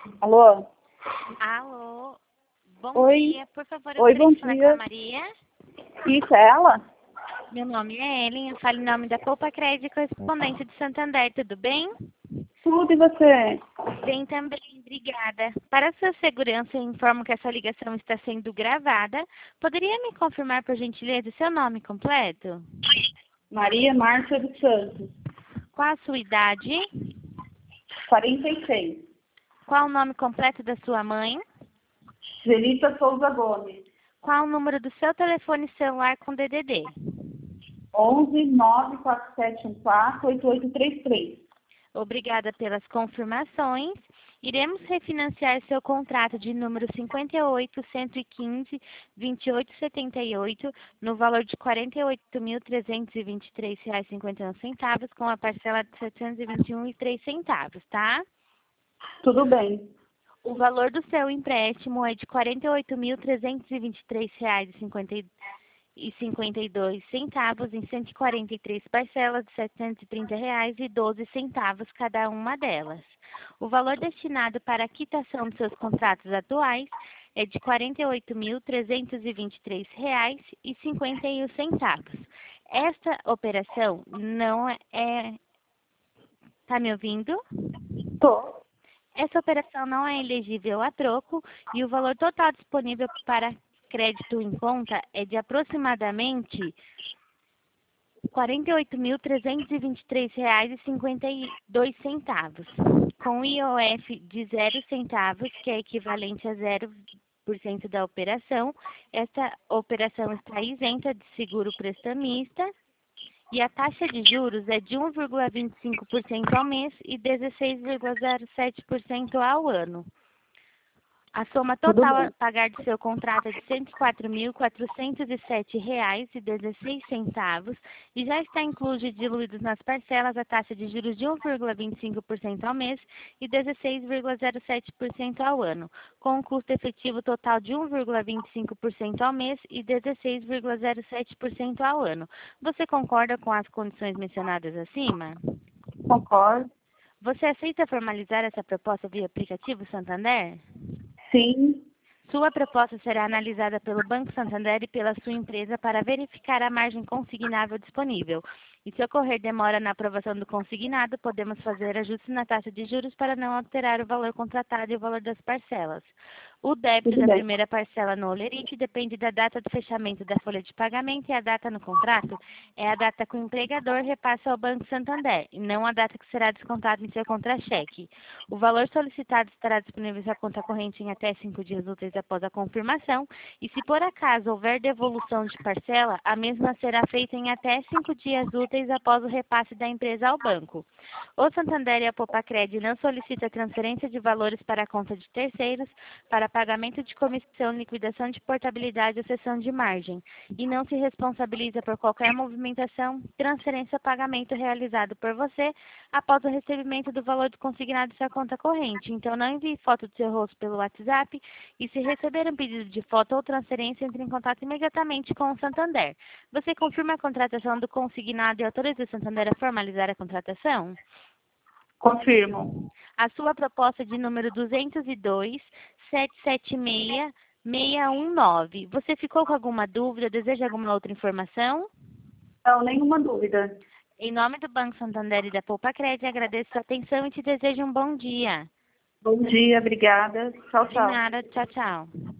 Alô? Alô, bom Oi. dia. Por favor, eu Oi, gostaria bom de falar com a dia. Maria. Isso é ela? Meu nome é Ellen, eu falo em nome da Poupa Crédito, correspondente de Santander, tudo bem? Tudo e você? Bem também, obrigada. Para sua segurança, eu informo que essa ligação está sendo gravada. Poderia me confirmar, por gentileza, seu nome completo? Maria Márcia dos Santos, Qual a sua idade? 46. Qual o nome completo da sua mãe? Zelita Souza Gomes, Qual o número do seu telefone celular com DDD? 11 94714 8833. Obrigada pelas confirmações. Iremos refinanciar seu contrato de número 58.115.2878 no valor de R$ 48.323,51 com a parcela de R$ 721,03, tá? Tudo bem. O valor do seu empréstimo é de R$ 48.323,52 em 143 parcelas de R$ 730,12 cada uma delas. O valor destinado para a quitação dos seus contratos atuais é de R$ 48.323,51. Esta operação não é... Tá me ouvindo? Tô. Essa operação não é elegível a troco e o valor total disponível para crédito em conta é de aproximadamente R$ 48.323,52, com IOF de 0 centavos, que é equivalente a 0% da operação. Esta operação está isenta de seguro prestamista. E a taxa de juros é de 1,25% ao mês e 16,07% ao ano. A soma Tudo total a bem. pagar do seu contrato é de R$ 104.407,16 e já está incluso e diluído nas parcelas a taxa de juros de 1,25% ao mês e 16,07% ao ano, com um custo efetivo total de 1,25% ao mês e 16,07% ao ano. Você concorda com as condições mencionadas acima? Concordo. Você aceita formalizar essa proposta via aplicativo Santander? Sim. Sua proposta será analisada pelo Banco Santander e pela sua empresa para verificar a margem consignável disponível. E se ocorrer demora na aprovação do consignado, podemos fazer ajustes na taxa de juros para não alterar o valor contratado e o valor das parcelas. O débito Tudo da bem. primeira parcela no Olerite depende da data do fechamento da folha de pagamento e a data no contrato é a data que o empregador repassa ao Banco Santander, e não a data que será descontado em seu contra-cheque. O valor solicitado estará disponível em sua conta corrente em até 5 dias úteis após a confirmação, e se por acaso houver devolução de parcela, a mesma será feita em até 5 dias úteis após o repasse da empresa ao banco. O Santander e a Popacred não solicitam transferência de valores para a conta de terceiros, para pagamento de comissão, liquidação de portabilidade ou cessão de margem, e não se responsabiliza por qualquer movimentação, transferência ou pagamento realizado por você após o recebimento do valor do consignado em sua conta corrente. Então, não envie foto do seu rosto pelo WhatsApp e, se receber um pedido de foto ou transferência, entre em contato imediatamente com o Santander. Você confirma a contratação do consignado e autoriza o Santander a formalizar a contratação? Confirmo. A sua proposta de número 202.776.619. Você ficou com alguma dúvida? Deseja alguma outra informação? Não, nenhuma dúvida. Em nome do Banco Santander e da Poupa-Cred, agradeço sua atenção e te desejo um bom dia. Bom dia, obrigada. Tchau, De tchau. nada, tchau, tchau.